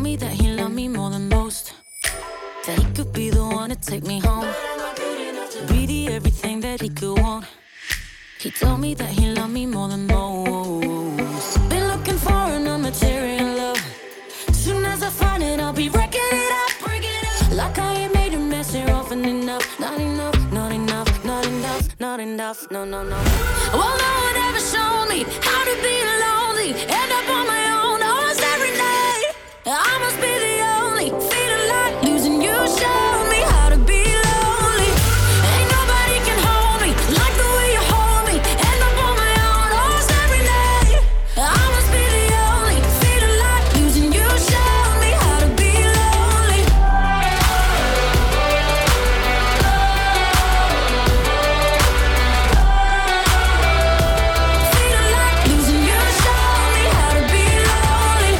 me that he loved me more than most, that he could be the one to take me home, be the everything that he could want. He told me that he loved me more than most. Been looking for an immaterial love. Soon as I find it, I'll be wrecking it up. Like I ain't made a mess here often enough. Not enough, not enough, not enough, not enough, no, no, no. Well, no one ever showed me how to be lonely. End up on my own almost every night. I must be the only feeling like losing you. Show me how to be lonely. Ain't nobody can hold me like the way you hold me. End up on my own almost every night. I must be the only feeling like losing you. Show me how to be lonely. Feeling like losing you. Show me how to be lonely.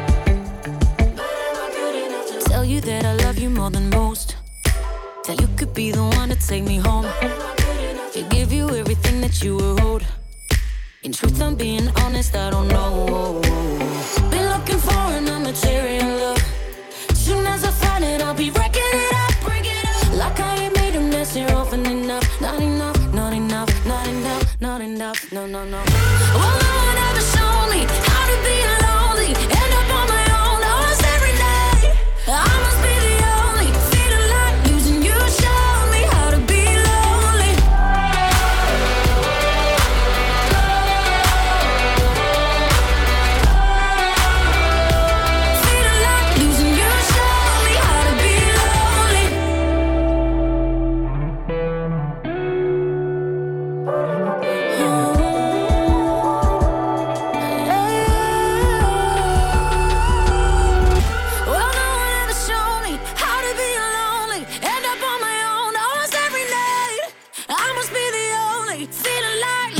Tell you that I love you more than most, that you could be the one to take me home, to give you everything that you were owed. In truth, I'm being honest, I don't know. Been looking for an immaterial love. Soon as I find it, I'll be wrecking it up. Like I ain't made a mess here often enough. Not enough, not enough, not enough, not enough, no, no, no. Well, no one ever showed me how to be lonely. End up on my own almost every night. I must be the only feeling like losing you. Show me how to be lonely. Feeling like losing you. Show me how to be lonely. Well, no one ever showed me how to be lonely. End up on my own almost every night. I must be the only feeling like